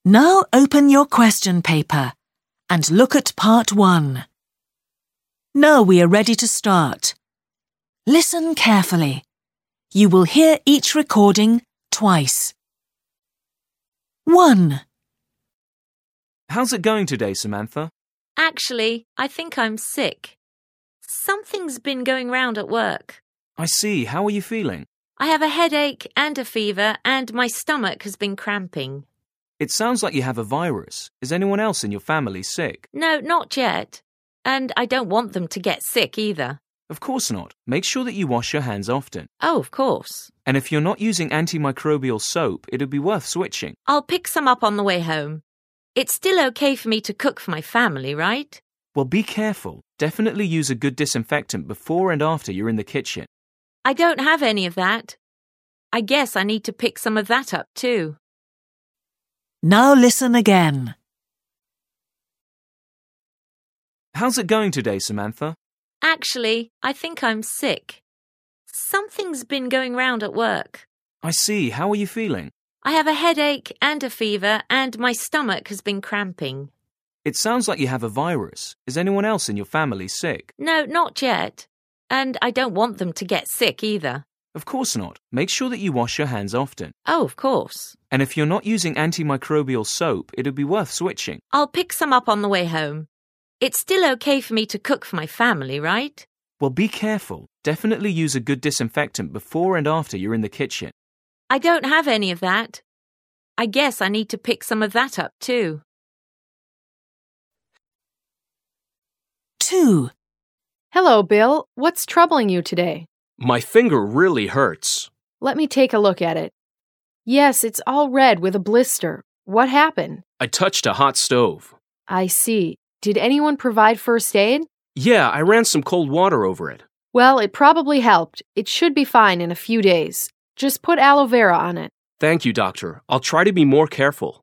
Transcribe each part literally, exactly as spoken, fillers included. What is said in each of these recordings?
Now open your question paper and look at part one. Now we are ready to start. Listen carefully. You will hear each recording twice. one. How's it going today, Samantha? Actually, I think I'm sick. Something's been going round at work. I see. How are you feeling? I have a headache and a fever, and my stomach has been cramping. It sounds like you have a virus. Is anyone else in your family sick? No, not yet. And I don't want them to get sick either. Of course not. Make sure that you wash your hands often. Oh, of course. And if you're not using antimicrobial soap, it'd be worth switching. I'll pick some up on the way home. It's still okay for me to cook for my family, right? Well, be careful. Definitely use a good disinfectant before and after you're in the kitchen. I don't have any of that. I guess I need to pick some of that up too. Now listen again. How's it going today, Samantha? Actually, I think I'm sick. Something's been going round at work. I see. How are you feeling? I have a headache and a fever, and my stomach has been cramping. It sounds like you have a virus. Is anyone else in your family sick? No, not yet. And I don't want them to get sick either. Of course not. Make sure that you wash your hands often. Oh, of course. And if you're not using antimicrobial soap, it'd be worth switching. I'll pick some up on the way home. It's still okay for me to cook for my family, right? Well, be careful. Definitely use a good disinfectant before and after you're in the kitchen. I don't have any of that. I guess I need to pick some of that up too. two. Hello, Bill. What's troubling you today? My finger really hurts. Let me take a look at it. Yes, it's all red with a blister. What happened? I touched a hot stove. I see. Did anyone provide first aid? Yeah, I ran some cold water over it. Well, it probably helped. It should be fine in a few days. Just put aloe vera on it. Thank you, doctor. I'll try to be more careful.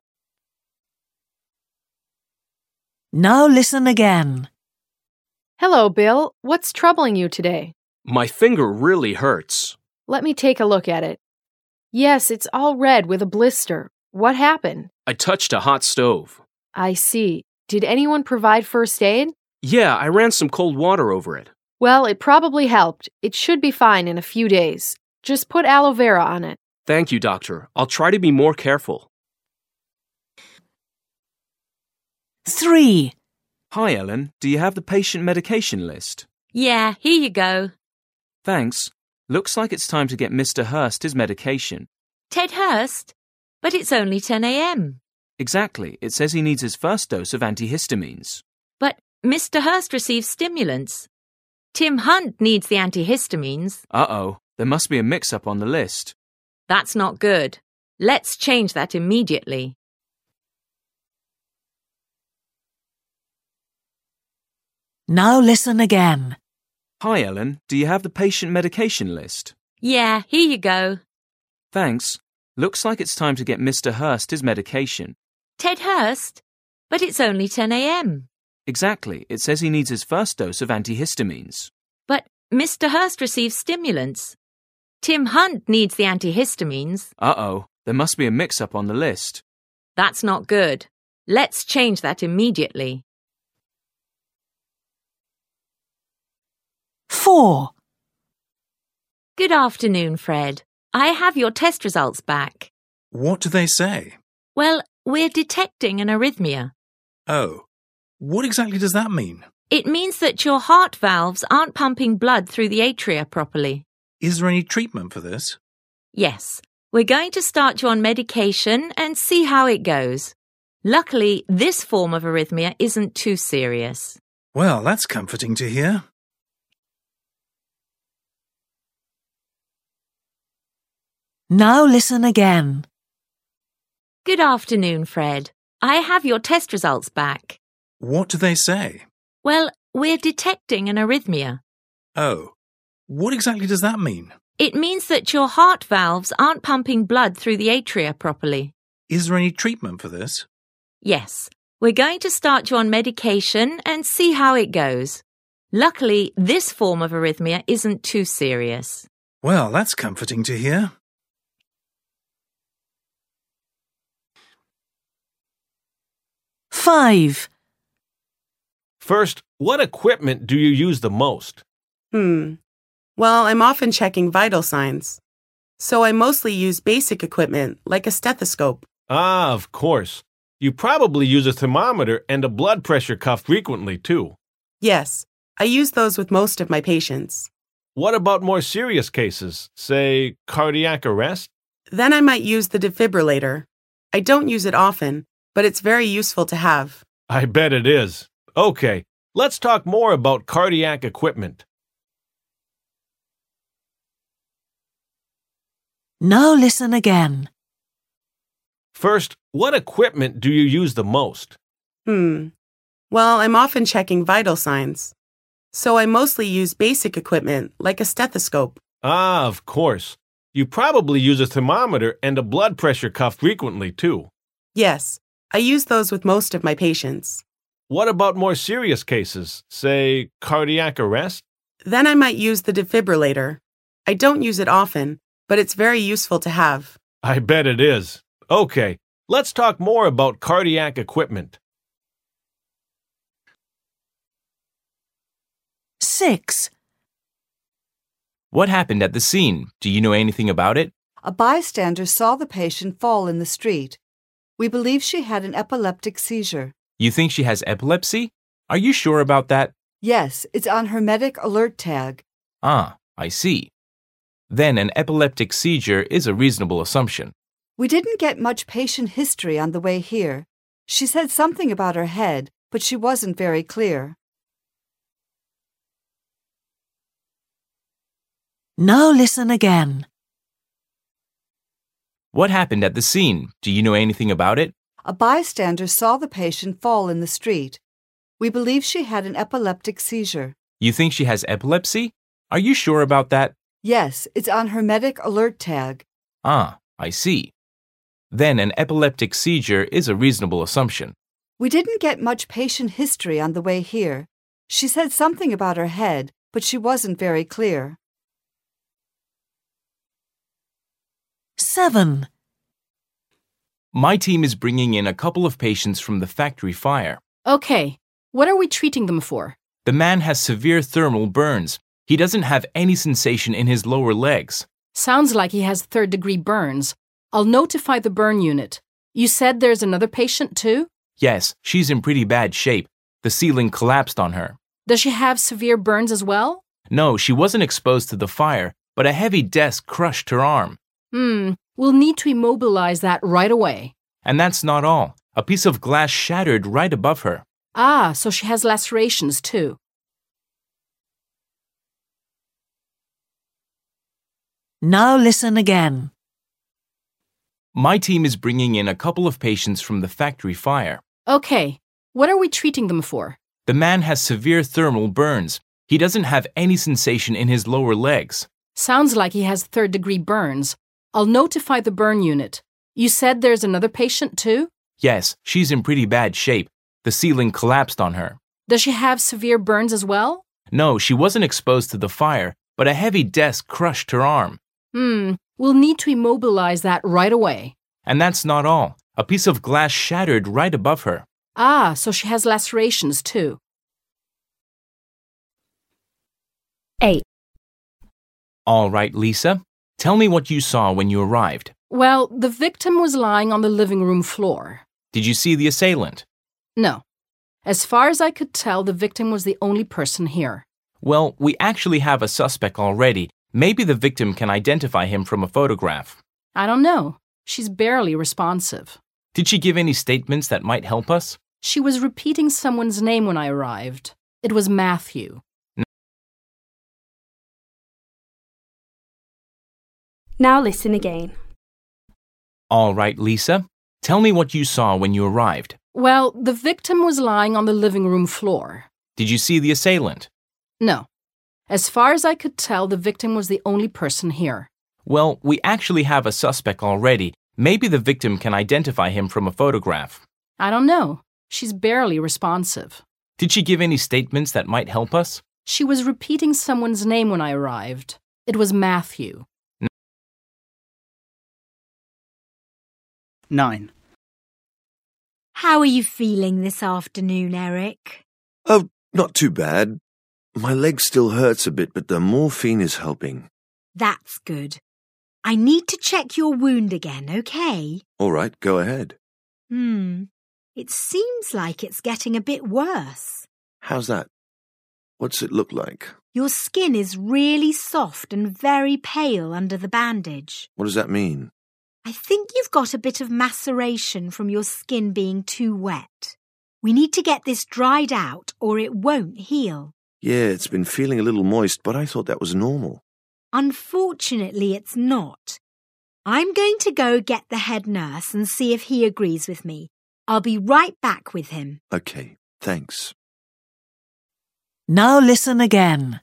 Now listen again. Hello, Bill. What's troubling you today? My finger really hurts. Let me take a look at it. Yes, it's all red with a blister. What happened? I touched a hot stove. I see. Did anyone provide first aid? Yeah, I ran some cold water over it. Well, it probably helped. It should be fine in a few days. Just put aloe vera on it. Thank you, doctor. I'll try to be more careful. three. Hi, Ellen. Do you have the patient medication list? Yeah, here you go. Thanks. Looks like it's time to get Mister Hurst his medication. Ted Hurst? But it's only ten a.m. Exactly. It says he needs his first dose of antihistamines. But Mister Hurst receives stimulants. Tim Hunt needs the antihistamines. Uh-oh. There must be a mix-up on the list. That's not good. Let's change that immediately. Now listen again. Hi, Ellen. Do you have the patient medication list? Yeah, here you go. Thanks. Looks like it's time to get Mister Hurst his medication. Ted Hurst? But it's only ten a.m. Exactly. It says he needs his first dose of antihistamines. But Mister Hurst receives stimulants. Tim Hunt needs the antihistamines. Uh-oh. There must be a mix-up on the list. That's not good. Let's change that immediately. four. Good afternoon, Fred. I have your test results back. What do they say? Well, we're detecting an arrhythmia. Oh, what exactly does that mean? It means that your heart valves aren't pumping blood through the atria properly. Is there any treatment for this? Yes, we're going to start you on medication and see how it goes. Luckily, this form of arrhythmia isn't too serious. Well, that's comforting to hear. Now listen again. Good afternoon, Fred. I have your test results back. What do they say? Well, we're detecting an arrhythmia. Oh, what exactly does that mean? It means that your heart valves aren't pumping blood through the atria properly. Is there any treatment for this? Yes, we're going to start you on medication and see how it goes. Luckily, this form of arrhythmia isn't too serious. Well, that's comforting to hear. five. First, what equipment do you use the most? Hmm. Well, I'm often checking vital signs. So I mostly use basic equipment like a stethoscope. Ah, of course. You probably use a thermometer and a blood pressure cuff frequently, too. Yes, I use those with most of my patients. What about more serious cases, say cardiac arrest? Then I might use the defibrillator. I don't use it often, but it's very useful to have. I bet it is. Okay, let's talk more about cardiac equipment. Now listen again. First, what equipment do you use the most? Hmm. Well, I'm often checking vital signs. So I mostly use basic equipment like a stethoscope. Ah, of course. You probably use a thermometer and a blood pressure cuff frequently, too. Yes, I use those with most of my patients. What about more serious cases, say cardiac arrest? Then I might use the defibrillator. I don't use it often, but it's very useful to have. I bet it is. Okay, let's talk more about cardiac equipment. six. What happened at the scene? Do you know anything about it? A bystander saw the patient fall in the street. We believe she had an epileptic seizure. You think she has epilepsy? Are you sure about that? Yes, it's on her medic alert tag. Ah, I see. Then an epileptic seizure is a reasonable assumption. We didn't get much patient history on the way here. She said something about her head, but she wasn't very clear. Now listen again. What happened at the scene? Do you know anything about it? A bystander saw the patient fall in the street. We believe she had an epileptic seizure. You think she has epilepsy? Are you sure about that? Yes, it's on her medic alert tag. Ah, I see. Then an epileptic seizure is a reasonable assumption. We didn't get much patient history on the way here. She said something about her head, but she wasn't very clear. seven. My team is bringing in a couple of patients from the factory fire. Okay, what are we treating them for? The man has severe thermal burns. He doesn't have any sensation in his lower legs. Sounds like he has third-degree burns. I'll notify the burn unit. You said there's another patient too? Yes, she's in pretty bad shape. The ceiling collapsed on her. Does she have severe burns as well? No, she wasn't exposed to the fire, but a heavy desk crushed her arm. Hmm, we'll need to immobilize that right away. And that's not all. A piece of glass shattered right above her. Ah, so she has lacerations too. Now listen again. My team is bringing in a couple of patients from the factory fire. Okay, what are we treating them for? The man has severe thermal burns. He doesn't have any sensation in his lower legs. Sounds like he has third-degree burns. I'll notify the burn unit. You said there's another patient too? Yes, she's in pretty bad shape. The ceiling collapsed on her. Does she have severe burns as well? No, she wasn't exposed to the fire, but a heavy desk crushed her arm. Hmm, we'll need to immobilize that right away. And that's not all. A piece of glass shattered right above her. Ah, so she has lacerations too. eight. All right, Lisa. Tell me what you saw when you arrived. Well, the victim was lying on the living room floor. Did you see the assailant? No. As far as I could tell, the victim was the only person here. Well, we actually have a suspect already. Maybe the victim can identify him from a photograph. I don't know. She's barely responsive. Did she give any statements that might help us? She was repeating someone's name when I arrived. It was Matthew. Now listen again. All right, Lisa. Tell me what you saw when you arrived. Well, the victim was lying on the living room floor. Did you see the assailant? No. As far as I could tell, the victim was the only person here. Well, we actually have a suspect already. Maybe the victim can identify him from a photograph. I don't know. She's barely responsive. Did she give any statements that might help us? She was repeating someone's name when I arrived. It was Matthew. nine. How are you feeling this afternoon, Eric? Oh, not too bad. My leg still hurts a bit, but the morphine is helping. That's good. I need to check your wound again, okay? All right, go ahead. Hmm. It seems like it's getting a bit worse. How's that? What's it look like? Your skin is really soft and very pale under the bandage. What does that mean? I think you've got a bit of maceration from your skin being too wet. We need to get this dried out or it won't heal. Yeah, it's been feeling a little moist, but I thought that was normal. Unfortunately, it's not. I'm going to go get the head nurse and see if he agrees with me. I'll be right back with him. Okay, thanks. Now listen again.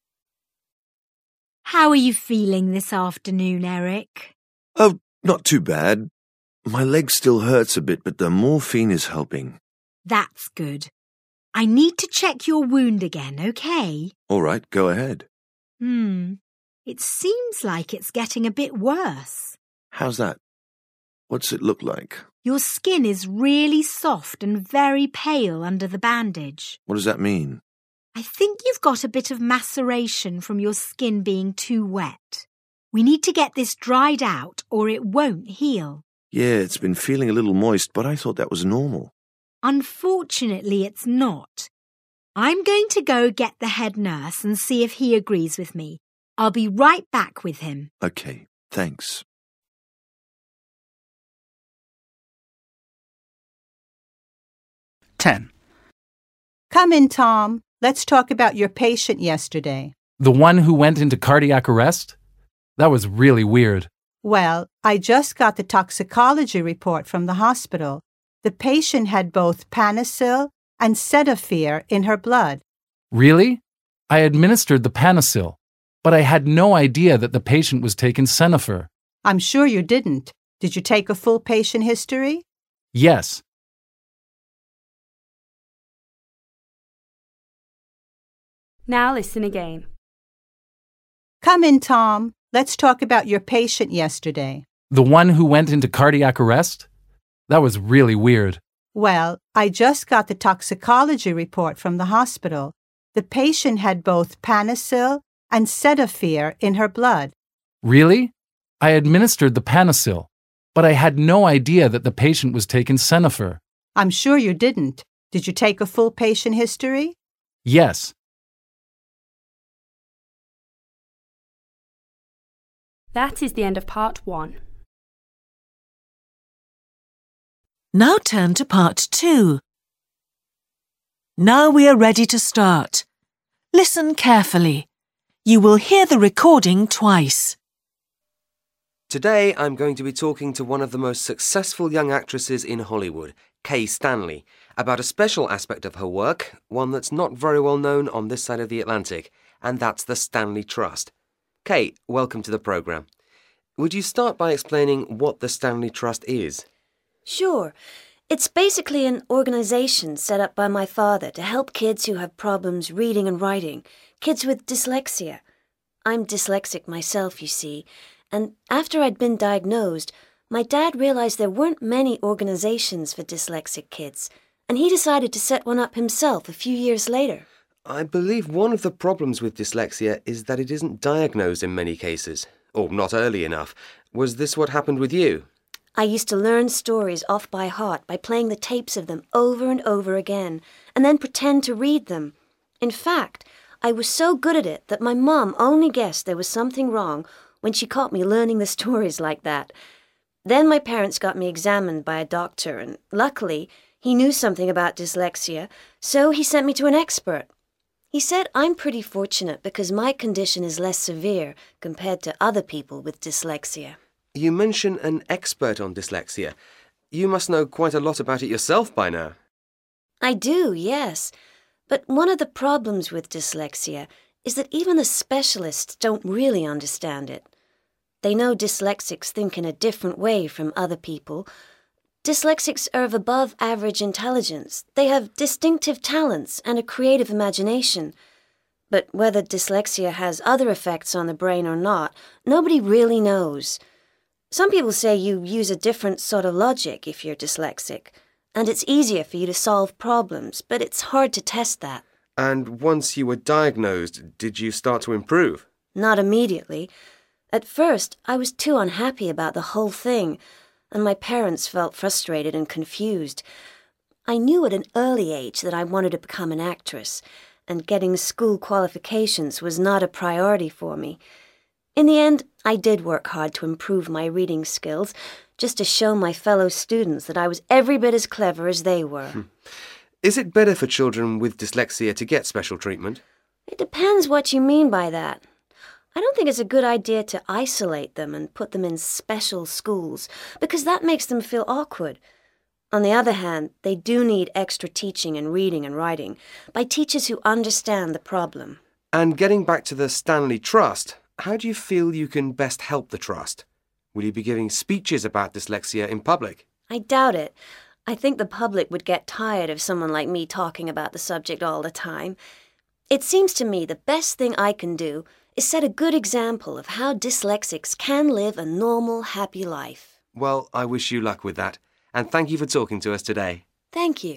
How are you feeling this afternoon, Eric? Oh, not too bad. My leg still hurts a bit, but the morphine is helping. That's good. I need to check your wound again, okay? All right, go ahead. Hmm. It seems like it's getting a bit worse. How's that? What's it look like? Your skin is really soft and very pale under the bandage. What does that mean? I think you've got a bit of maceration from your skin being too wet. We need to get this dried out or it won't heal. Yeah, it's been feeling a little moist, but I thought that was normal. Unfortunately, it's not. I'm going to go get the head nurse and see if he agrees with me. I'll be right back with him. Okay, thanks. ten. Come in, Tom. Let's talk about your patient yesterday. The one who went into cardiac arrest? That was really weird. Well, I just got the toxicology report from the hospital. The patient had both Panicil and Cetapher in her blood. Really? I administered the Panicil, but I had no idea that the patient was taking Cetapher. I'm sure you didn't. Did you take a full patient history? Yes. Now listen again. Come in, Tom. Let's talk about your patient yesterday. The one who went into cardiac arrest? That was really weird. Well, I just got the toxicology report from the hospital. The patient had both Panicil and Cetapher in her blood. Really? I administered the Panicil, but I had no idea that the patient was taking Cetapher. I'm sure you didn't. Did you take a full patient history? Yes. That is the end of part one. Now turn to part two. Now we are ready to start. Listen carefully. You will hear the recording twice. Today I'm going to be talking to one of the most successful young actresses in Hollywood, Kay Stanley, about a special aspect of her work, one that's not very well known on this side of the Atlantic, and that's the Stanley Trust. Kay, welcome to the programme. Would you start by explaining what the Stanley Trust is? Sure. It's basically an organization set up by my father to help kids who have problems reading and writing, kids with dyslexia. I'm dyslexic myself, you see, and after I'd been diagnosed, my dad realized there weren't many organizations for dyslexic kids, and he decided to set one up himself a few years later. I believe one of the problems with dyslexia is that it isn't diagnosed in many cases, or not early enough. Was this what happened with you? I used to learn stories off by heart by playing the tapes of them over and over again, and then pretend to read them. In fact, I was so good at it that my mom only guessed there was something wrong when she caught me learning the stories like that. Then my parents got me examined by a doctor, and luckily, he knew something about dyslexia, so he sent me to an expert. He said I'm pretty fortunate because my condition is less severe compared to other people with dyslexia. You mention an expert on dyslexia. You must know quite a lot about it yourself by now. I do, yes. But one of the problems with dyslexia is that even the specialists don't really understand it. They know dyslexics think in a different way from other people. Dyslexics are of above average intelligence. They have distinctive talents and a creative imagination. But whether dyslexia has other effects on the brain or not, nobody really knows. Some people say you use a different sort of logic if you're dyslexic. and it's easier for you to solve problems, but it's hard to test that. And once you were diagnosed, did you start to improve? Not immediately. At first, I was too unhappy about the whole thing, and my parents felt frustrated and confused. I knew at an early age that I wanted to become an actress, and getting school qualifications was not a priority for me. In the end, I did work hard to improve my reading skills, just to show my fellow students that I was every bit as clever as they were. Hmm. Is it better for children with dyslexia to get special treatment? It depends what you mean by that. I don't think it's a good idea to isolate them and put them in special schools, because that makes them feel awkward. On the other hand, they do need extra teaching in reading and writing by teachers who understand the problem. And getting back to the Stanley Trust, how do you feel you can best help the Trust? Will you be giving speeches about dyslexia in public? I doubt it. I think the public would get tired of someone like me talking about the subject all the time. It seems to me the best thing I can do is set a good example of how dyslexics can live a normal, happy life. Well, I wish you luck with that, and thank you for talking to us today. Thank you.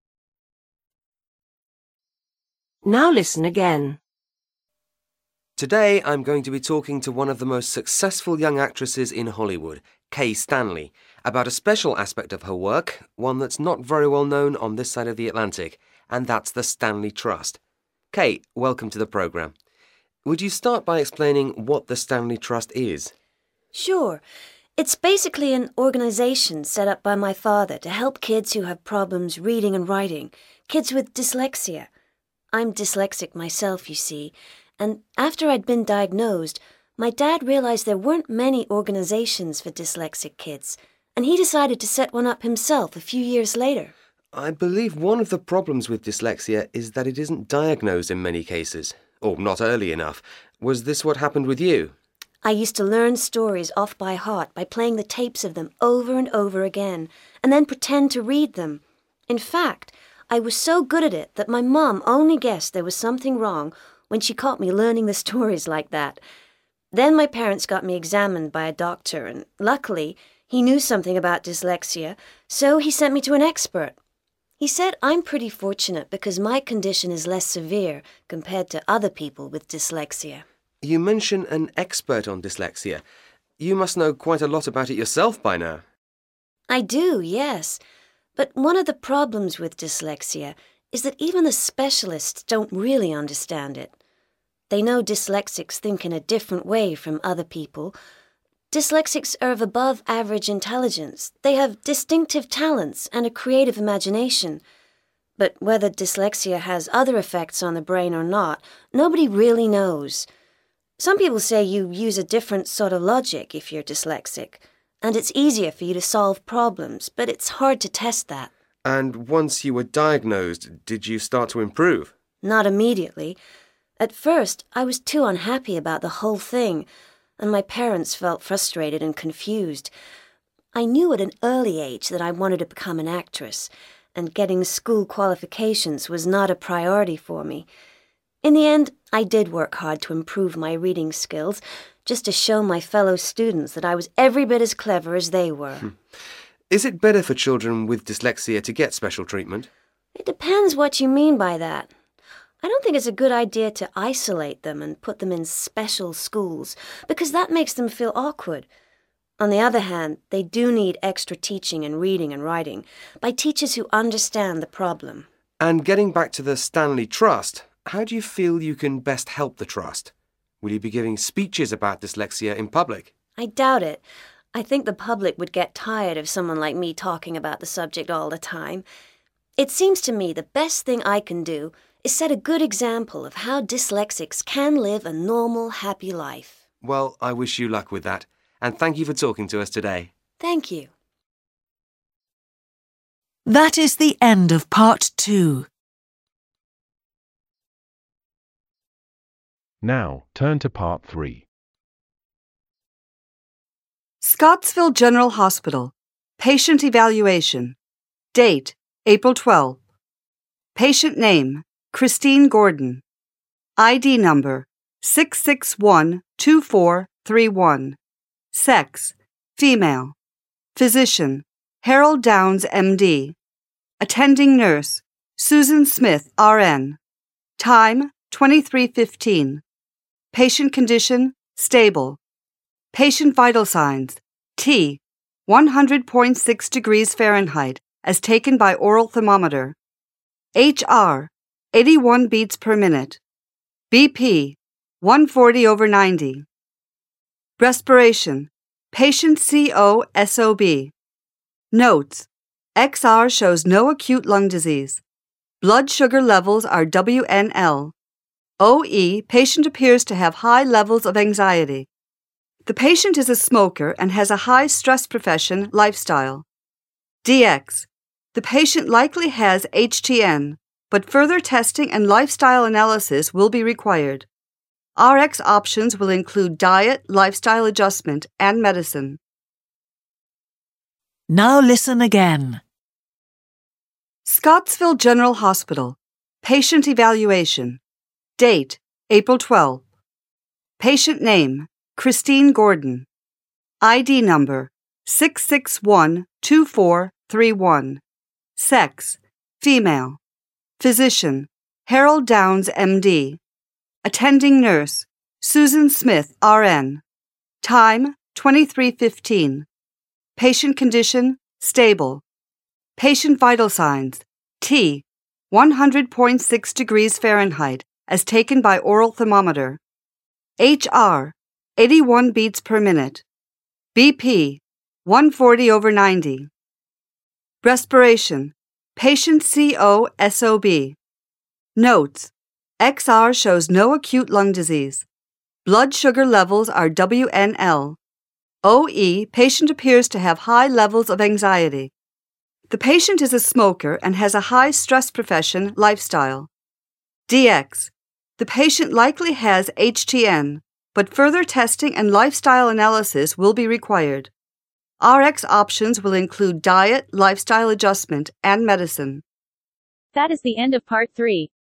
Now listen again. Today, I'm going to be talking to one of the most successful young actresses in Hollywood, Kay Stanley, about a special aspect of her work, one that's not very well known on this side of the Atlantic, and that's the Stanley Trust. Kay, welcome to the program. Would you start by explaining what the Stanley Trust is? Sure. It's basically an organization set up by my father to help kids who have problems reading and writing, kids with dyslexia. I'm dyslexic myself, you see, and after I'd been diagnosed, my dad realized there weren't many organizations for dyslexic kids, and he decided to set one up himself a few years later. I believe one of the problems with dyslexia is that it isn't diagnosed in many cases, or not early enough. Was this what happened with you? I used to learn stories off by heart by playing the tapes of them over and over again, and then pretend to read them. In fact, I was so good at it that my mom only guessed there was something wrong when she caught me learning the stories like that. Then my parents got me examined by a doctor, and luckily, he knew something about dyslexia, so he sent me to an expert. He said I'm pretty fortunate because my condition is less severe compared to other people with dyslexia. You mention an expert on dyslexia. You must know quite a lot about it yourself by now. I do, yes. But one of the problems with dyslexia is that even the specialists don't really understand it. They know dyslexics think in a different way from other people. Dyslexics are of above-average intelligence. They have distinctive talents and a creative imagination. But whether dyslexia has other effects on the brain or not, nobody really knows. Some people say you use a different sort of logic if you're dyslexic, and it's easier for you to solve problems, but it's hard to test that. And once you were diagnosed, did you start to improve? Not immediately. At first, I was too unhappy about the whole thing, and my parents felt frustrated and confused. I knew at an early age that I wanted to become an actress, and getting school qualifications was not a priority for me. In the end, I did work hard to improve my reading skills, just to show my fellow students that I was every bit as clever as they were. Hmm. Is it better for children with dyslexia to get special treatment? It depends what you mean by that. I don't think it's a good idea to isolate them and put them in special schools, because that makes them feel awkward. On the other hand, they do need extra teaching in reading and writing by teachers who understand the problem. And getting back to the Stanley Trust, how do you feel you can best help the Trust? Will you be giving speeches about dyslexia in public? I doubt it. I think the public would get tired of someone like me talking about the subject all the time. It seems to me the best thing I can do is set a good example of how dyslexics can live a normal, happy life. Well, I wish you luck with that, and thank you for talking to us today. Thank you. That is the end of part two. Now, turn to part three. Scottsville General Hospital. Patient evaluation. Date, April twelfth. Patient name, Christine Gordon. I D number, six six one two four three one. Sex, female. Physician, Harold Downs, M D. Attending nurse, Susan Smith, R N. Time, twenty-three fifteen. Patient condition, stable. Patient vital signs, T, one hundred point six degrees Fahrenheit, as taken by oral thermometer. H R, eighty-one beats per minute. B P, one forty over ninety. Respiration, patient C O S O B. Notes, X R shows no acute lung disease. Blood sugar levels are W N L. O E, patient appears to have high levels of anxiety. The patient is a smoker and has a high stress profession lifestyle. D X, the patient likely has H T N, but further testing and lifestyle analysis will be required. R X options will include diet, lifestyle adjustment, and medicine. Now listen again. Scottsville General Hospital. Patient evaluation. Date, April twelfth. Patient name, Christine Gordon. I D number, six six one two four three one. Sex, female. Physician, Harold Downs, M D. Attending nurse, Susan Smith, R N. Time, twenty-three fifteen. Patient condition, stable. Patient vital signs, T, one hundred point six degrees Fahrenheit, as taken by oral thermometer. H R, eighty-one beats per minute. B P, one forty over ninety. Respiration, patient C O S O B. Notes, X R shows no acute lung disease. Blood sugar levels are W N L. O E, patient appears to have high levels of anxiety. The patient is a smoker and has a high stress profession lifestyle. D X, the patient likely has H T N, but further testing and lifestyle analysis will be required. R X options will include diet, lifestyle adjustment, and medicine. That is the end of part three.